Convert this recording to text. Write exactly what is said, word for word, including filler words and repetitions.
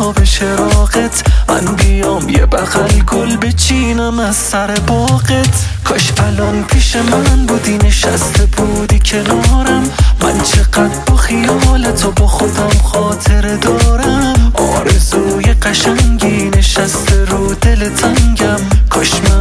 آفتاب چراغت، من بیام یه بغل گل بچینم از سر باغت. کاش الان پیش من بودی، نشسته بودی کنارم، من چقدر با خیالت و با خودم خاطره دارم. آرزوی قشنگی نشسته رو دل تنگم، کاش من